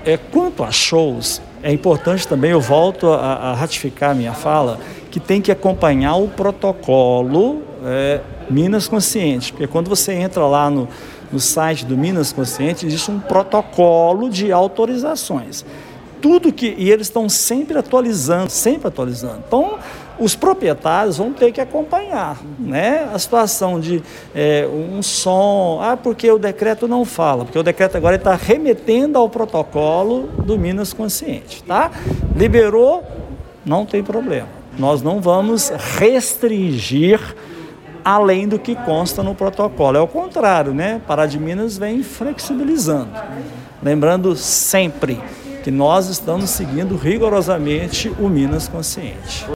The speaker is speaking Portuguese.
Quanto a shows, é importante também, eu volto a ratificar a minha fala, que tem que acompanhar o protocolo Minas Consciente, porque quando você entra lá no site do Minas Consciente, existe um protocolo de autorizações. E eles estão sempre atualizando. Então, os proprietários vão ter que acompanhar, né? A situação de um som, porque o decreto não fala, porque o decreto agora está remetendo ao protocolo do Minas Consciente, tá? Liberou, não tem problema. Nós não vamos restringir além do que consta no protocolo. É o contrário, né? Pará de Minas vem flexibilizando. Lembrando sempre que nós estamos seguindo rigorosamente o Minas Consciente.